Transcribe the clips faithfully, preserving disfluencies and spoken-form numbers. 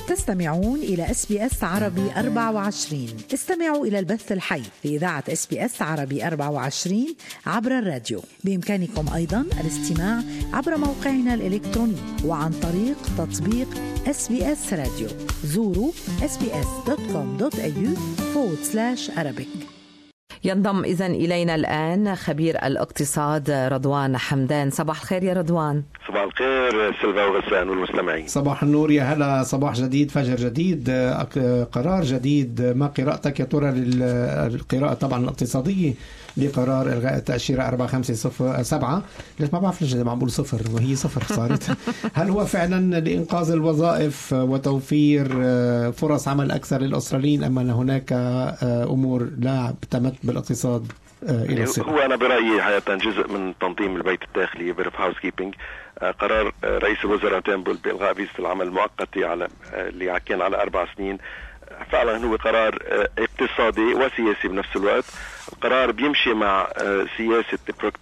تستمعون إلى إس بي إس عربي أربعة وعشرين. استمعوا إلى البث الحي لإذاعة إس بي إس عربي أربعة وعشرين عبر الراديو. بإمكانكم أيضا الاستماع عبر موقعنا الإلكتروني وعن طريق تطبيق إس بي إس راديو. زوروا إس بي إس دوت كوم دوت إيه يو فورورد سلاش أرابيك. ينضم إذن إلينا الآن خبير الاقتصاد رضوان حمدان. صباح الخير يا رضوان. صباح الخير سلفا وغسان والمستمعين. صباح النور يا هلا. صباح جديد، فجر جديد، قرار جديد. ما قراءتك يا ترى للقراءة طبعا الاقتصادية لقرار إلغاء التأشيرة أربعة خمسة صفر سبعة؟ ليش ما بعرف ليش ما بقول صفر وهي صفر صارت. هل هو فعلا لإنقاذ الوظائف وتوفير فرص عمل أكثر للأستراليين، أم أن هناك أمور لا تمت بالاقتصاد إلى الصفر؟ هو أنا برأيي حقيقة جزء من تنظيم البيت الداخلي بريف هاوس كيبينج. قرار رئيس الوزراء تيمبل بإلغاء فيزة العمل المؤقتة على اللي كان على أربع سنين فعلا هو قرار اقتصادي وسياسي بنفس الوقت. القرار بيمشي مع سياسة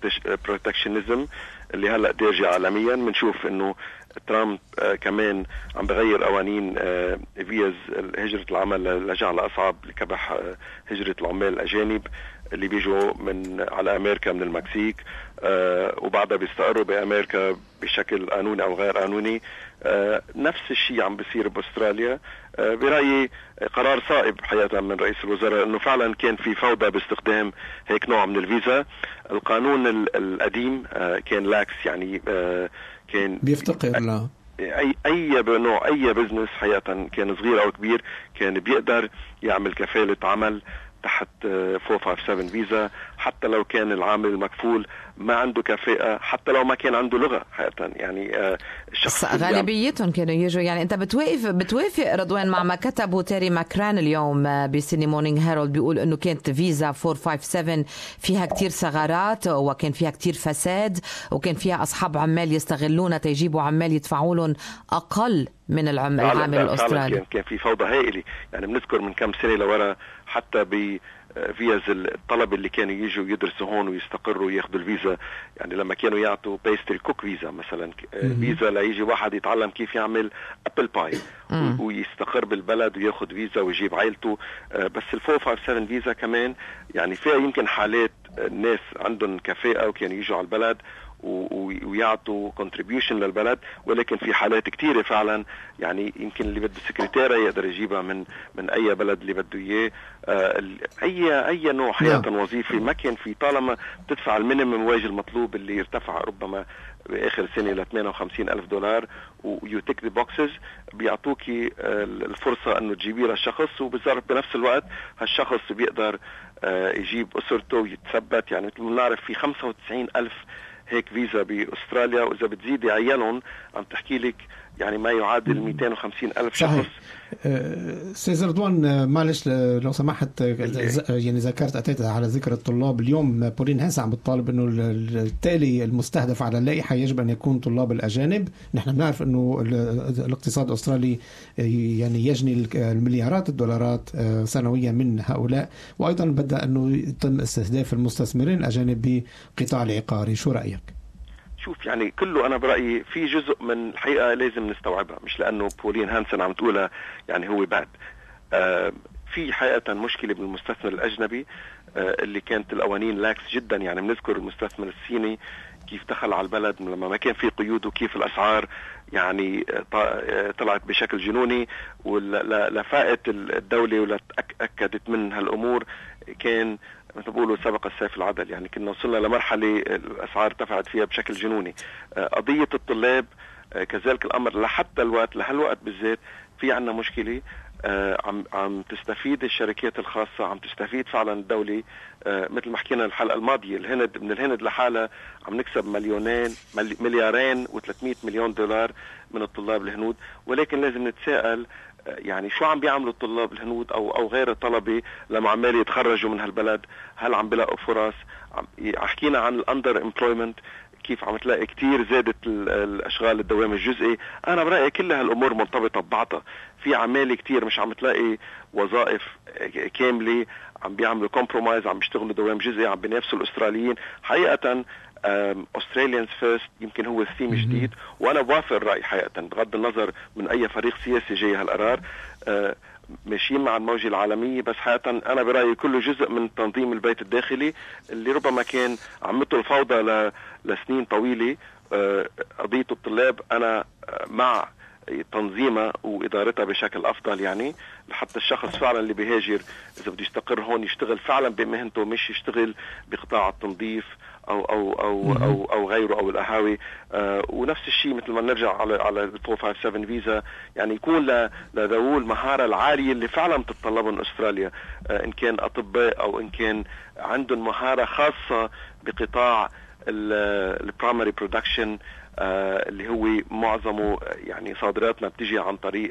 بروتكشنزم اللي هلأ دارجة عالميا. بنشوف انه ترامب كمان عم بغير قوانين فيز هجرة العمل لجعل أصعب لكبح هجرة العمال الأجانب اللي بيجوا من على أمريكا من المكسيك وبعدها بيستقروا بأمريكا بشكل قانوني أو غير قانوني. نفس الشيء عم بيصير بأستراليا. برأيي قرار صائب حقيقة من رئيس الوزراء انه فعلا كان في فوضى باستخدام هيك نوع من الفيزا. القانون القديم كان لاكس، يعني كان بيفتقر لا اي اي نوع اي بزنس حقيقة كان صغير او كبير كان بيقدر يعمل كفالة عمل تحت أربعمية وسبعة وخمسين فيزا، حتى لو كان العامل المكفول ما عنده كفاءة، حتى لو ما كان عنده لغة حقيقة. يعني الشخص غالبيتهم كانوا يجوا. يعني انت بتوافق بتوافق رضوان مع ما كتبه تيري ماكران اليوم بسيدني مورنينج هيرالد، بيقول انه كانت فيزا أربعمية وسبعة وخمسين فيها كتير ثغرات وكان فيها كتير فساد وكان فيها اصحاب عمال يستغلونها تيجيبوا عمال يدفعوا لهم اقل من العامل الاسترالي. كان, كان في فوضى هائلة. يعني بنذكر من كم سنة لورا حتى ب فيز الطلب اللي كانوا يجوا يدرسوا هون ويستقروا وياخذوا الفيزا. يعني لما كانوا يعطوا بيستري كوك فيزا مثلا، فيزا ليجي واحد يتعلم كيف يعمل ابل باي ويستقر بالبلد وياخذ فيزا ويجيب عائلته. بس ال أربعمية وسبعة وخمسين فيزا كمان يعني فيها يمكن حالات الناس عندهم كفاءة وكانوا يجوا على البلد ويعطوا contribution للبلد، ولكن في حالات كتيرة فعلا يعني يمكن اللي بده السكرتيرة يقدر يجيبها من من أي بلد اللي بده إياه. أي أي نوع حياة وظيفي ما كان في، طالما تدفع المينيمم واج المطلوب اللي يرتفع ربما بآخر سنة ل ثمانية وخمسين ألف دولار ويو تيك ذا بوكسز، بيعطوكي الفرصة أنه تجيبي للشخص، وبنفس الوقت هالشخص بيقدر يجيب أسرته ويتثبت. يعني مثل ما نعرف في خمسة وتسعين ألف هيك فيزا بأستراليا، وإذا بتزيدي عيالهم عم تحكي لك يعني ما يعادل مئتين وخمسين ألف شخص. سيد رضوان معلش لو سمحت، يعني ذكرت أتيت على ذكر الطلاب. اليوم بولين هانس عم بتطالب أنه التالي المستهدف على اللائحة يجب أن يكون طلاب الأجانب. نحن بنعرف أنه الاقتصاد الأسترالي يعني يجني المليارات الدولارات سنويا من هؤلاء، وأيضا بدأ أنه يتم استهداف المستثمرين الأجانب بقطاع العقاري. شو رأيك؟ شوف يعني كله أنا برأيي في جزء من الحقيقة لازم نستوعبها، مش لأنه بولين هانسن عم تقولها يعني هو بعد. آه في حقيقة مشكلة بالمستثمر الأجنبي آه اللي كانت القوانين لاكس جدا. يعني بنذكر المستثمر الصيني كيف دخل على البلد لما ما كان في قيود، وكيف الأسعار يعني طلعت بشكل جنوني، ولفائت الدولة ولتأكدت من هالأمور كان مثل بقولوا سبق السيف العدل. يعني كنا وصلنا لمرحلة الأسعار ارتفعت فيها بشكل جنوني. قضية الطلاب كذلك الأمر لحتى الوقت لهالوقت بالذات في عنا مشكلة. عم عم تستفيد الشركات الخاصة، عم تستفيد فعلا الدولة. مثل ما حكينا الحلقة الماضية، الهند من الهند لحالها عم نكسب مليونين مليارين وثلاثمئة مليون دولار من الطلاب الهنود. ولكن لازم نتساءل يعني شو عم بيعملوا الطلاب الهنود او او غير الطلبه لما عمال يتخرجوا من هالبلد؟ هل عم بيلاقوا فرص؟ حكينا عن الاندر امبلويمنت، كيف عم تلاقي كتير زادت الاشغال الدوام الجزئي. انا برايي كل هالامور مرتبطه ببعضها. في عمال كتير مش عم تلاقي وظائف كامله، عم بيعملوا كومبرومايز، عم بيشتغلوا دوام جزئي، عم بينافسوا الاستراليين. حقيقه أستراليانز فيرست يمكن هو الثيم جديد، وأنا بوافق الرأي حقيقة بغض النظر من أي فريق سياسي جاي هالقرار. أه ماشيين مع الموجة العالمية، بس حقيقة أنا برأيي كله جزء من تنظيم البيت الداخلي اللي ربما كان عمته الفوضى ل... لسنين طويلة. أه قضية الطلاب أنا مع تنظيمها وإدارتها بشكل أفضل، يعني لحتى الشخص فعلا اللي بيهاجر إذا بده يستقر هون يشتغل فعلا بمهنته، مش يشتغل بقطاع التنظيف أو أو أو أو, أو غيره أو القهاوي. آه ونفس الشيء مثل ما نرجع على على أربعمية وسبعة وخمسين فيزا، يعني يكون لذوي المهارة العالية اللي فعلا بتتطلبهم أستراليا، آه إن كان أطباء أو إن كان عندهم مهارة خاصة بقطاع البرايمري برودكشن، آه اللي هو معظمه يعني صادراتنا بتجي عن طريق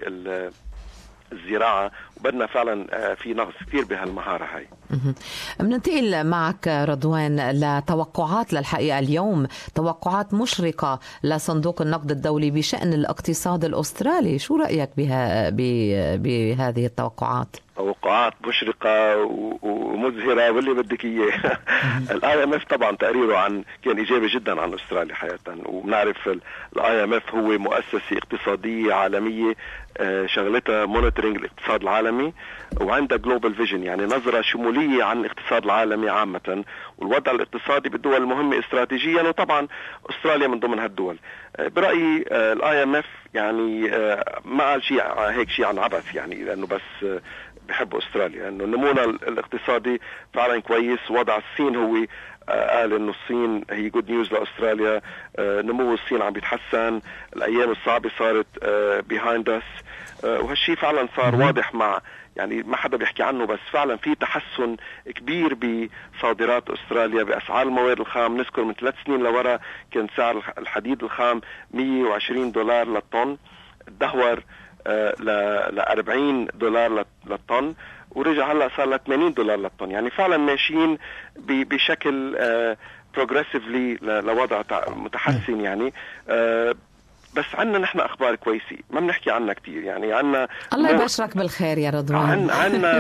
الزراعة، وبدنا فعلا آه في نقص كثير بهالمهارة هاي. بننتقل معك رضوان لتوقعات للحقيقة اليوم، توقعات مشرقة لصندوق النقد الدولي بشأن الاقتصاد الأسترالي. شو رأيك بها بهذه التوقعات؟ توقعات مشرقة ومزهرة واللي بدك إياه. الاي ام اف طبعا تقريره عن كان إيجابي جدا عن أستراليا حقيقة، وبنعرف الاي ام اف هو مؤسسة اقتصادية عالمية شغلتها مونيتورينج الاقتصاد العالمي، وعندها جلوبال فيجن يعني نظرة شمولية عن الاقتصاد العالمي عامة والوضع الاقتصادي بالدول المهمة استراتيجيا، وطبعا أستراليا من ضمن هالدول. برأيي الاي ام اف يعني ما قال شيء هيك شيء عن عبث، يعني لأنه بس بحب أستراليا أنه نمونا الاقتصادي فعلا كويس. وضع الصين هو قال أنه الصين هي جود نيوز لأستراليا، نمو الصين عم بيتحسن، الأيام الصعبة صارت behind us، وهالشي فعلا صار واضح مع يعني ما حدا بيحكي عنه، بس فعلا في تحسن كبير بصادرات أستراليا بأسعار المواد الخام. نذكر من ثلاث سنين لورا كان سعر الحديد الخام مية وعشرين دولار للطن، الدهور ل أربعين دولار للطن، ورجع هلا صار ل ثمانين دولار للطن. يعني فعلا ماشيين بشكل بروجريسيفلي لوضع متحسن يعني. بس عنا نحن أخبار كويسة ما بنحكي عنها كتير، يعني عنا الله يبشرك بالخير يا رضوان. عنا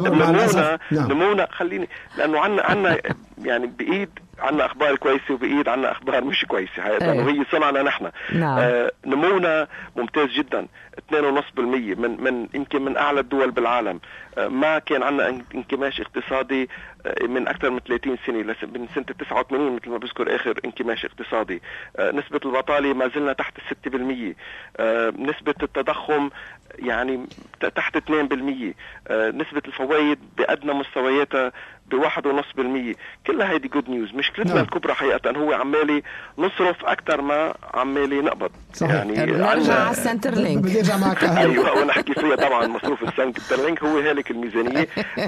نمونا نمونا خليني لأنه عنا عنا يعني بإيد عنا أخبار كويسة وبإيد عنا أخبار مش كويسة حقيقة، وهي صنعنا نحن. آه نمونا ممتاز جدا اثنين ونص بالمية من من يمكن من أعلى الدول بالعالم. آه ما كان عنا انكماش اقتصادي آه من أكثر من ثلاثين سنة، من سنة تسعة وثمانين مثل ما بذكر آخر انكماش اقتصادي. آه نسبة البطالة ما زلنا تحت الستة بالمية، آه نسبة التضخم يعني تحت اثنين بالمية، آه نسبة الفوائد بأدنى مستوياتها بواحد ونص بالمية. كلها هيدي جود نيوز. مشكلتنا no. الكبرى حقيقة هو عمالي نصرف أكتر ما عمالي نقبض. صحيح. يعني نرجع على السنتر لينك. بدي ارجع معك. ايوه وانا احكي فيها طبعا مصروف السنتر لينك هو هالك الميزانية.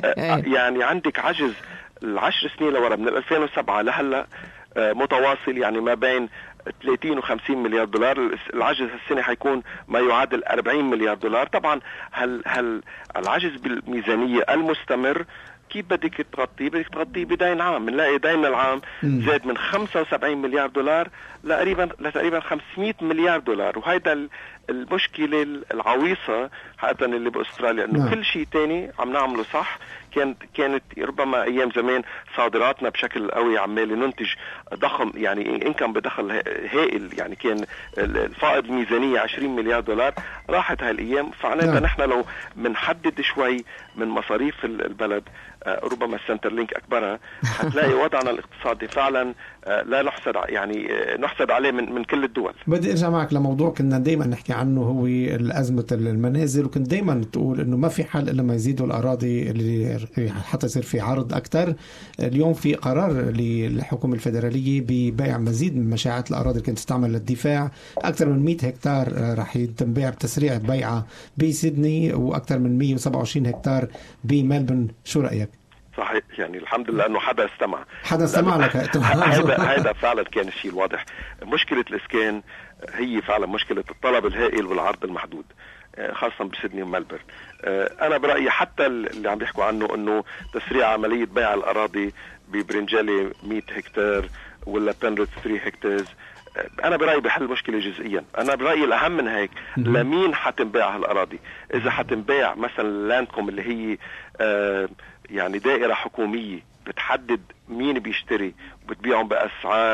يعني عندك عجز العشر سنين لورا من ألفين وسبعة لهلا متواصل، يعني ما بين ثلاثين وخمسين مليار دولار. العجز هالسنة حيكون ما يعادل أربعين مليار دولار. طبعا هل هل العجز بالميزانية المستمر كيف بدك تغطيه؟ بدك تغطيه بدين عام. بنلاقي دين العام زاد من خمسة وسبعين مليار دولار لتقريبا لتقريبا خمسمية مليار دولار، وهيدا المشكلة العويصة حقيقة اللي بأستراليا انه كل شيء تاني عم نعمله صح. كانت كانت ربما ايام زمان صادراتنا بشكل قوي عمالي ننتج ضخم، يعني انكم بدخل هائل، يعني كان الفائض الميزانية عشرين مليار دولار. راحت هالايام، فعناتها نحن لو بنحدد شوي من مصاريف البلد ربما السنتر لينك أكبرها، حتلاقي وضعنا الاقتصادي فعلا لا نحسد يعني نحسد عليه من من كل الدول. بدي ارجع معك لموضوع كنا دائما نحكي عنه، هو أزمة المنازل، وكنت دائما تقول انه ما في حل الا ما يزيدوا الاراضي اللي حتى يصير في عرض اكثر. اليوم في قرار للحكومة الفيدرالية ببيع مزيد من مشاعات الاراضي اللي كانت تستعمل للدفاع. اكثر من مئة هكتار راح يتم بيع بتسريع بيعها بسيدني، واكثر من مئة وسبعة وعشرين هكتار بملبن. شو رايك؟ صحيح، يعني الحمد لله انه حدا استمع حدا استمع لك. هذا هذا فعلا كان الشيء الواضح. مشكله الاسكان هي فعلا مشكله الطلب الهائل والعرض المحدود، خاصه بسيدني وملبورن. انا برايي حتى اللي عم بيحكوا عنه انه تسريع عمليه بيع الاراضي ببرنجالي مئة هكتار ولا بنرث ثلاثة هكتارز، انا برايي بحل مشكله جزئيا. انا برايي الاهم من هيك لمين حتنباع هالاراضي. اذا حتنباع مثلا لاندكوم اللي هي آه يعني دائره حكوميه بتحدد مين بيشتري وبتبيعهم باسعار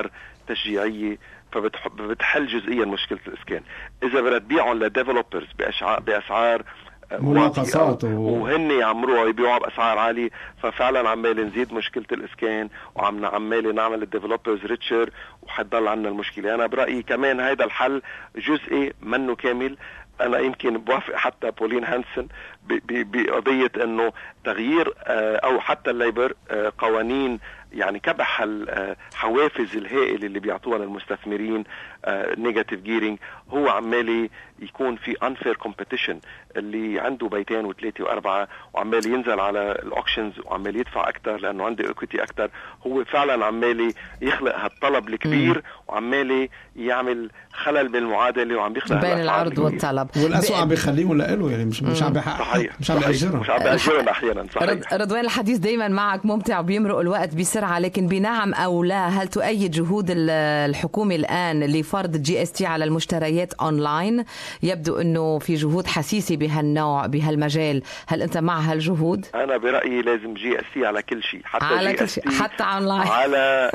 تشجيعية فبتحل جزئيا مشكلة الإسكان. إذا بدها تبيعهم لديفلوبرز بأسعار مناقصات وهن يعمروها ويبيعوها بأسعار عالية، ففعلا عمالي نزيد مشكلة الإسكان وعم عمالي نعمل الديفلوبرز ريتشر وحتضل عنا المشكلة. أنا برأيي كمان هيدا الحل جزئي منه كامل. أنا يمكن بوافق حتى بولين هانسن بقضية أنه تغيير أو حتى الليبر قوانين يعني كبح الحوافز الهائل اللي بيعطوها للمستثمرين نيجاتيف جيرينج، هو عمالي يكون في unfair competition. اللي عنده بيتين وثلاثة وأربعة وعمالي ينزل على الأوكشنز وعمالي يدفع أكتر لأنه عنده إكويتي أكتر، هو فعلا عمالي يخلق هالطلب الكبير وعمالي يعمل خلل بالمعادلة وعم بيخلق بين العرض والطلب، والأسوأ عم بيخليهم لقله يعني مش مش عم بيحقق مش عم بيأجرهم مش عم بيأجرهم أحيانا. صحيح رضوان، الحديث دايما معك ممتع وبيمرق الوقت بسرعة، لكن بنعم أو لا هل تؤيد جهود الحكومة الآن لفرض جي اس تي على المشتريات أونلاين؟ يبدو أنه في جهود حسيسة بهالنوع بهالمجال، هل أنت مع هالجهود؟ أنا برأيي لازم جي اس تي على كل شيء، حتى على كل شيء حتى أونلاين، على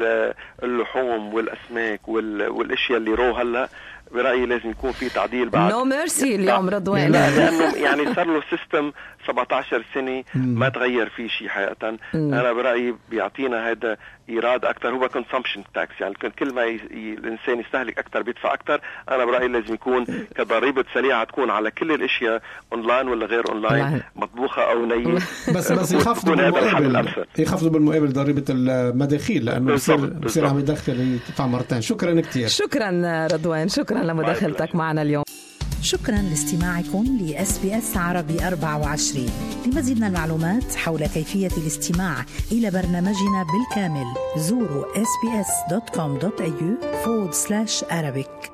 اللحوم والأسماك والأشياء اللي رو هلا برأيي لازم يكون في تعديل بعد. نو ميرسي اليوم رضوان، لأنه يعني صار له سيستم سبعة عشر سنة ما تغير فيه شيء حقيقة. أنا برأيي بيعطينا هذا إيراد أكتر، هو consumption tax، يعني كل ما ي... الإنسان يستهلك أكتر بيدفع أكتر. أنا برأيي لازم يكون كضريبة سريعة تكون على كل الأشياء أونلاين ولا غير أونلاين، مطبوخة أو نية، بس بس يخفضوا بالمقابل يخفضوا بالمقابل ضريبة المداخيل، لأنه بصير بصير عم يدخل يدفع مرتين. شكرا كتير. شكرا رضوان، شكرا لمداخلتك معنا اليوم. شكرا لاستماعكم ل إس بي إس عربي أربعة وعشرين. لمزيد من المعلومات حول كيفية الاستماع إلى برنامجنا بالكامل زوروا إس بي إس دوت كوم دوت إيه يو forward slash Arabic.